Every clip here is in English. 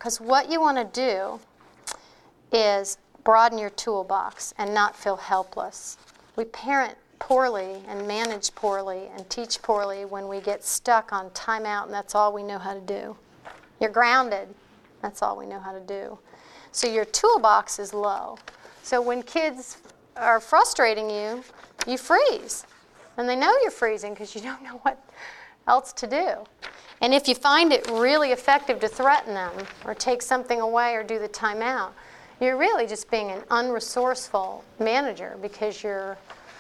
Because what you want to do is broaden your toolbox and not feel helpless. We parent poorly and manage poorly and teach poorly when we get stuck on timeout and that's all we know how to do. You're grounded. That's all we know how to do. So your toolbox is low. So when kids are frustrating you, you freeze. And they know you're freezing because you don't know what else to do. And if you find it really effective to threaten them or take something away or do the timeout, you're really just being an unresourceful manager because you're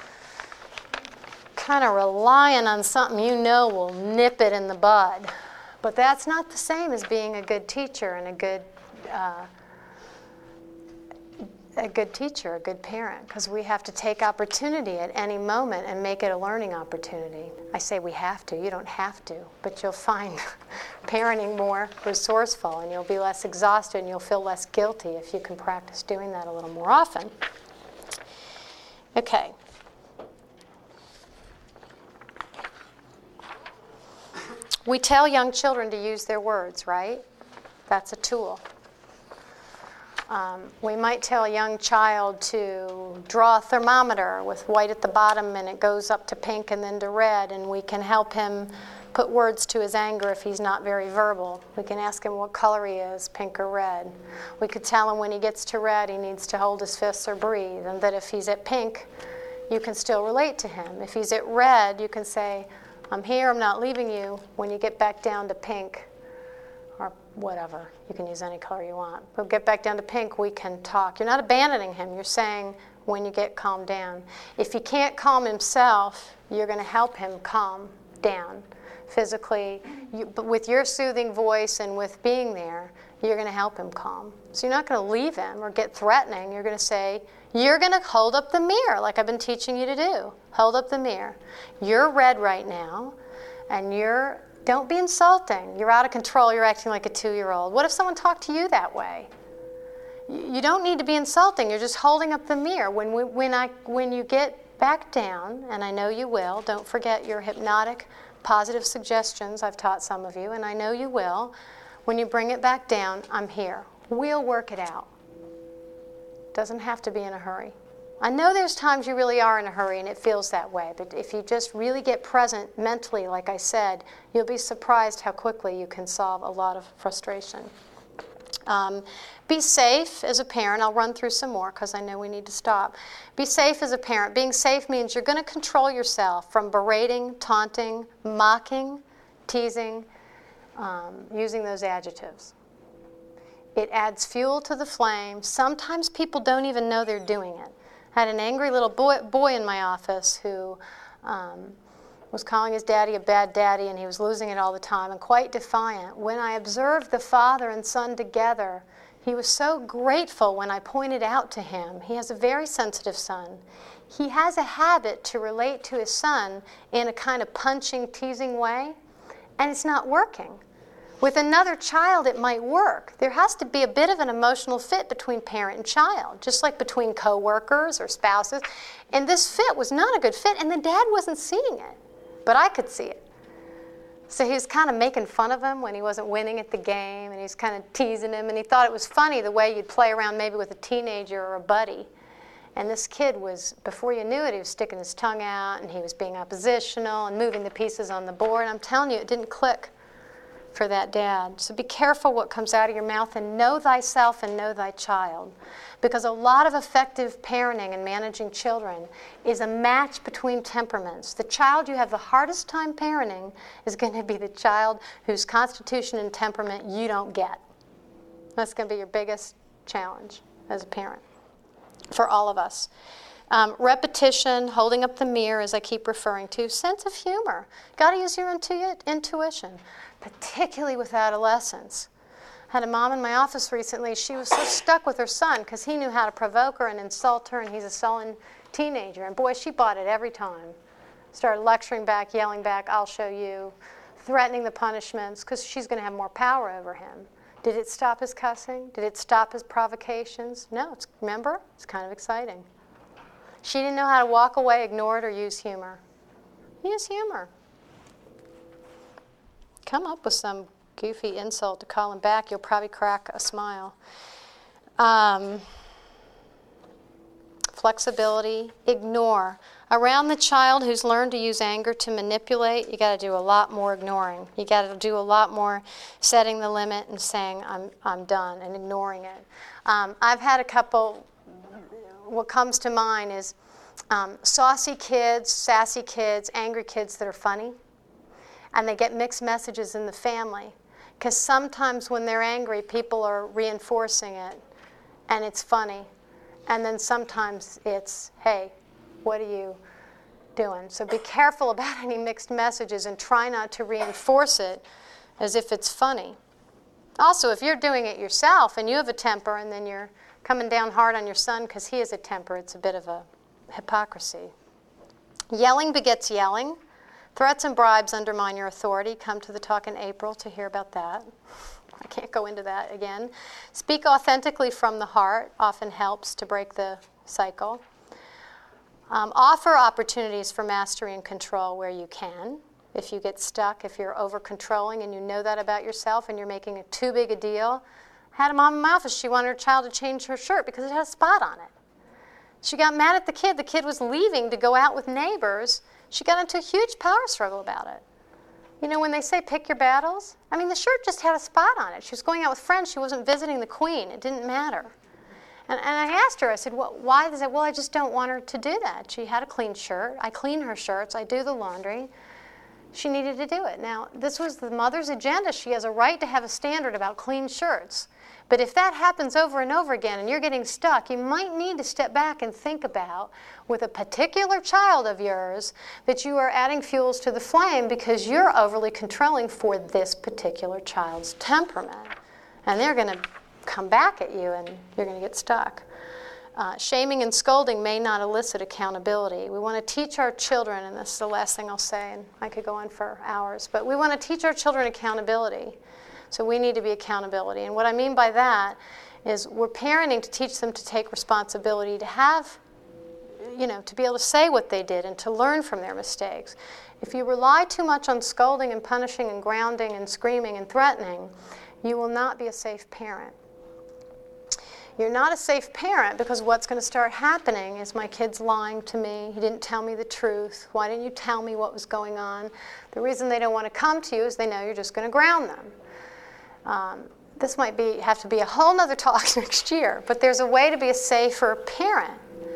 kind of relying on something you know will nip it in the bud. But that's not the same as being a good teacher and a good teacher, a good parent, because we have to take opportunity at any moment and make it a learning opportunity. I say we have to. You don't have to, but you'll find parenting more resourceful and you'll be less exhausted and you'll feel less guilty if you can practice doing that a little more often. Okay. We tell young children to use their words, right? That's a tool. We might tell a young child to draw a thermometer with white at the bottom and it goes up to pink and then to red, and we can help him put words to his anger if he's not very verbal. We can ask him what color he is, pink or red. We could tell him when he gets to red he needs to hold his fists or breathe, and that if he's at pink, you can still relate to him. If he's at red, you can say, I'm here, I'm not leaving you. When you get back down to pink, or whatever, you can use any color you want. But get back down to pink, we can talk. You're not abandoning him, you're saying when you get calmed down. If he can't calm himself, you're going to help him calm down physically. But with your soothing voice and with being there, you're going to help him calm. So you're not going to leave him or get threatening. You're going to say, you're going to hold up the mirror like I've been teaching you to do. Hold up the mirror. You're red right now, and don't be insulting. You're out of control. You're acting like a 2-year-old. What if someone talked to you that way? You don't need to be insulting. You're just holding up the mirror. When you get back down, and I know you will, don't forget your hypnotic positive suggestions. I've taught some of you, and I know you will. When you bring it back down, I'm here. We'll work it out. Doesn't have to be in a hurry. I know there's times you really are in a hurry and it feels that way, but if you just really get present mentally, like I said, you'll be surprised how quickly you can solve a lot of frustration. Be safe as a parent. I'll run through some more because I know we need to stop. Be safe as a parent. Being safe means you're going to control yourself from berating, taunting, mocking, teasing, using those adjectives. It adds fuel to the flame. Sometimes people don't even know they're doing it. I had an angry little boy in my office who was calling his daddy a bad daddy, and he was losing it all the time and quite defiant. When I observed the father and son together, he was so grateful when I pointed out to him. He has a very sensitive son. He has a habit to relate to his son in a kind of punching, teasing way, and it's not working. With another child, it might work. There has to be a bit of an emotional fit between parent and child, just like between coworkers or spouses. And this fit was not a good fit, and the dad wasn't seeing it, but I could see it. So he was kind of making fun of him when he wasn't winning at the game, and he was kind of teasing him, and he thought it was funny the way you'd play around maybe with a teenager or a buddy. And this kid was, before you knew it, he was sticking his tongue out, and he was being oppositional and moving the pieces on the board. I'm telling you, it didn't click for that dad. So be careful what comes out of your mouth, and know thyself and know thy child. Because a lot of effective parenting and managing children is a match between temperaments. The child you have the hardest time parenting is going to be the child whose constitution and temperament you don't get. That's going to be your biggest challenge as a parent for all of us. Repetition, holding up the mirror, as I keep referring to, sense of humor. Got to use your intuition, particularly with adolescents. I had a mom in my office recently. She was so stuck with her son because he knew how to provoke her and insult her, and he's a sullen teenager. And boy, she bought it every time. Started lecturing back, yelling back, I'll show you, threatening the punishments because she's going to have more power over him. Did it stop his cussing? Did it stop his provocations? No, remember? It's kind of exciting. She didn't know how to walk away, ignore it, or use humor. Use humor. Come up with some goofy insult to call him back, you'll probably crack a smile. Flexibility, ignore. Around the child who's learned to use anger to manipulate, you got to do a lot more ignoring. You got to do a lot more setting the limit and saying, I'm done, and ignoring it. I've had a couple, what comes to mind is saucy kids, sassy kids, angry kids that are funny, and they get mixed messages in the family. Because sometimes when they're angry, people are reinforcing it, and it's funny. And then sometimes it's, hey, what are you doing? So be careful about any mixed messages and try not to reinforce it as if it's funny. Also, if you're doing it yourself and you have a temper and then you're coming down hard on your son because he has a temper, it's a bit of a hypocrisy. Yelling begets yelling. Threats and bribes undermine your authority. Come to the talk in April to hear about that. I can't go into that again. Speak authentically from the heart often helps to break the cycle. Offer opportunities for mastery and control where you can. If you get stuck, if you're over-controlling and you know that about yourself and you're making it too big a deal. I had a mom in my office, she wanted her child to change her shirt because it had a spot on it. She got mad at the kid. The kid was leaving to go out with neighbors. She got into a huge power struggle about it. You know, when they say pick your battles, I mean, the shirt just had a spot on it. She was going out with friends. She wasn't visiting the queen. It didn't matter. And I asked her, I said, why? They said, well, I just don't want her to do that. She had a clean shirt. I clean her shirts. I do the laundry. She needed to do it. Now, this was the mother's agenda. She has a right to have a standard about clean shirts. But if that happens over and over again and you're getting stuck, you might need to step back and think about, with a particular child of yours, that you are adding fuels to the flame because you're overly controlling for this particular child's temperament. And they're going to come back at you and you're going to get stuck. Shaming and scolding may not elicit accountability. We want to teach our children, and this is the last thing I'll say, and I could go on for hours, but we want to teach our children accountability. So we need to be accountability. And what I mean by that is we're parenting to teach them to take responsibility, to have, to be able to say what they did and to learn from their mistakes. If you rely too much on scolding and punishing and grounding and screaming and threatening, you will not be a safe parent. You're not a safe parent because what's going to start happening is my kid's lying to me. He didn't tell me the truth. Why didn't you tell me what was going on? The reason they don't want to come to you is they know you're just going to ground them. This might have to be a whole nother talk next year, but there's a way to be a safer parent.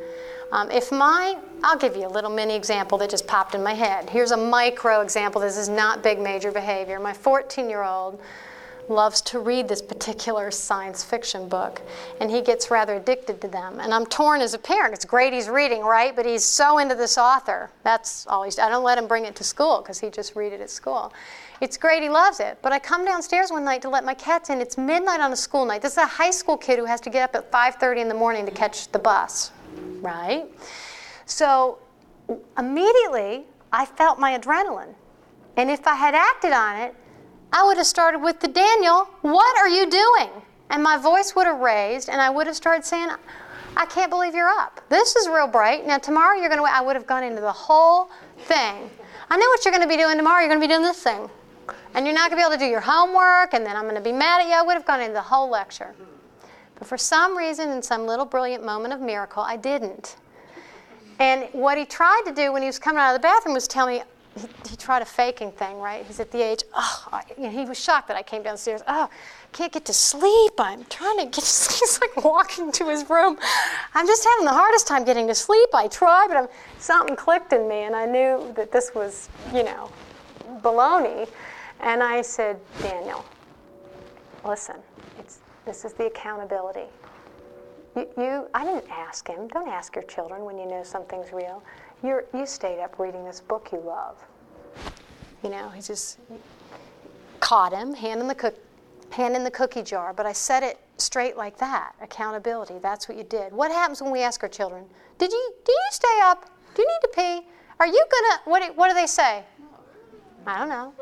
I'll give you a little mini example that just popped in my head. Here's a micro example. This is not big major behavior. My 14-year-old loves to read this particular science fiction book, and he gets rather addicted to them. And I'm torn as a parent. It's great he's reading, right? But he's so into this author. That's all I don't let him bring it to school because he just read it at school. It's great, he loves it. But I come downstairs one night to let my cats in. It's midnight on a school night. This is a high school kid who has to get up at 5:30 in the morning to catch the bus, right? So immediately, I felt my adrenaline. And if I had acted on it, I would have started with the Daniel, what are you doing? And my voice would have raised, and I would have started saying, I can't believe you're up. This is real bright. Now tomorrow you're going to, I would have gone into the whole thing. I know what you're going to be doing tomorrow. You're going to be doing this thing. And you're not going to be able to do your homework, and then I'm going to be mad at you. I would have gone into the whole lecture. But for some reason, in some little brilliant moment of miracle, I didn't. And what he tried to do when he was coming out of the bathroom was tell me, he tried a faking thing, right? He's at the age, he was shocked that I came downstairs. I can't get to sleep. I'm trying to get to sleep. He's like walking to his room. I'm just having the hardest time getting to sleep. I tried, but something clicked in me, and I knew that this was, baloney. And I said, Daniel, listen, this is the accountability. I didn't ask him. Don't ask your children when you know something's real. You stayed up reading this book you love. He just caught him, hand in the cookie jar. But I said it straight like that. Accountability. That's what you did. What happens when we ask our children? Do you stay up? Do you need to pee? Are you gonna? What do they say? I don't know.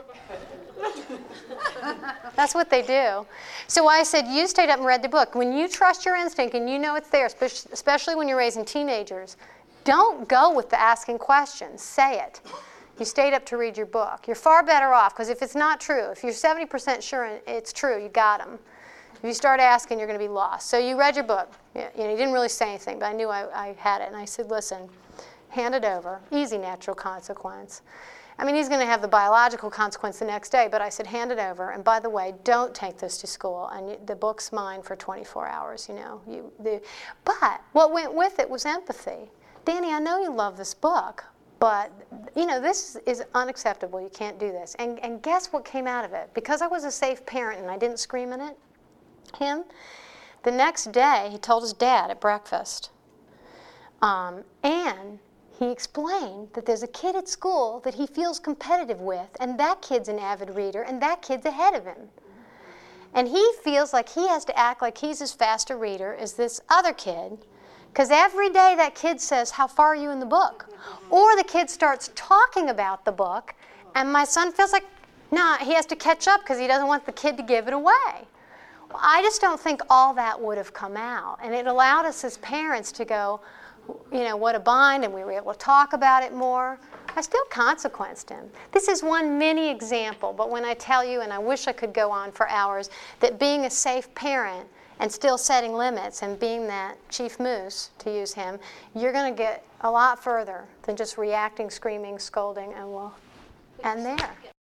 That's what they do. So I said, you stayed up and read the book. When you trust your instinct and you know it's there, especially when you're raising teenagers, don't go with the asking questions. Say it. You stayed up to read your book. You're far better off, because if it's not true, if you're 70% sure it's true, you got them. If you start asking, you're going to be lost. So you read your book. You didn't really say anything, but I knew I had it. And I said, listen, hand it over. Easy natural consequence. I mean, he's going to have the biological consequence the next day, but I said, hand it over. And by the way, don't take this to school. And the book's mine for 24 hours, But what went with it was empathy. Danny, I know you love this book, but, this is unacceptable. You can't do this. And guess what came out of it? Because I was a safe parent and I didn't scream at him, the next day he told his dad at breakfast. And he explained that there's a kid at school that he feels competitive with, and that kid's an avid reader, and that kid's ahead of him. And he feels like he has to act like he's as fast a reader as this other kid, because every day that kid says, how far are you in the book? Or the kid starts talking about the book, and my son feels like, nah, he has to catch up because he doesn't want the kid to give it away. Well, I just don't think all that would have come out. And it allowed us as parents to go, what a bind, and we were able to talk about it more. I still consequenced him. This is one mini example, but when I tell you, and I wish I could go on for hours, that being a safe parent and still setting limits and being that chief moose, to use him, you're going to get a lot further than just reacting, screaming, scolding, and there.